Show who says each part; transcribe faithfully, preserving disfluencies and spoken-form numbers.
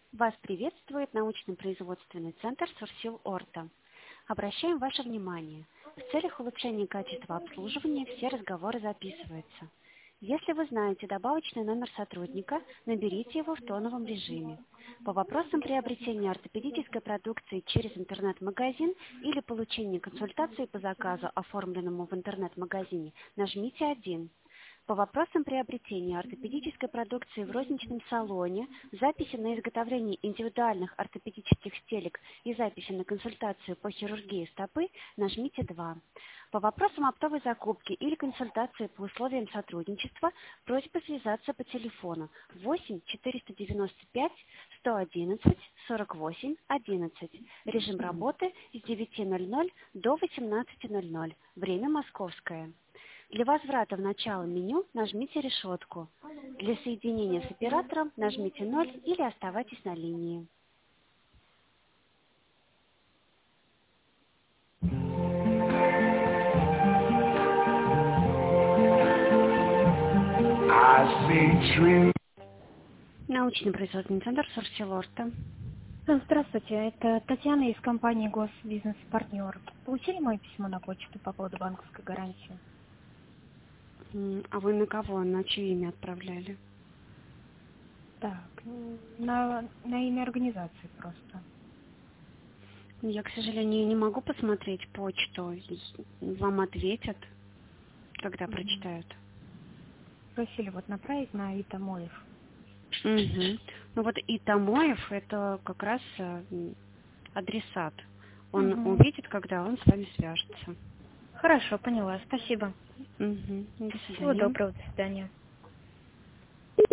Speaker 1: Вас приветствует научно-производственный центр Сурсил Орта. Обращаем ваше внимание. В целях улучшения качества обслуживания все разговоры записываются. Если вы знаете добавочный номер сотрудника, наберите его в тоновом режиме. По вопросам приобретения ортопедической продукции через интернет-магазин или получения консультации по заказу, оформленному в интернет-магазине, нажмите один. По вопросам приобретения ортопедической продукции в розничном салоне, записи на изготовление индивидуальных ортопедических стелек и записи на консультацию по хирургии стопы нажмите два. По вопросам оптовой закупки или консультации по условиям сотрудничества просьба связаться по телефону восемь четыреста девяносто пять сто одиннадцать сорок восемь одиннадцать. Режим работы с девяти ноль ноль до восемнадцати ноль ноль. Время московское. Для возврата в начало меню нажмите решетку. Для соединения с оператором нажмите ноль или оставайтесь на линии. Научно-производственный центр Сурсил Орта.
Speaker 2: Здравствуйте, это Татьяна из компании Госбизнес-партнер. Получили мое письмо на почту по поводу банковской гарантии?
Speaker 1: М, А вы на кого, на чье имя отправляли?
Speaker 2: Так, на, на имя организации просто.
Speaker 1: Я, к сожалению, не могу посмотреть почту. Вам ответят, когда
Speaker 2: Мгм.
Speaker 1: прочитают.
Speaker 2: Просили вот направить на Авито Моев.
Speaker 1: Угу. Ну вот и Тамоев это как раз э, м, адресат. Он
Speaker 2: Мгм.
Speaker 1: увидит, когда он с вами свяжется.
Speaker 2: Хорошо, поняла, спасибо.
Speaker 1: Угу. До
Speaker 2: Всего
Speaker 1: свидания.
Speaker 2: доброго, до свидания.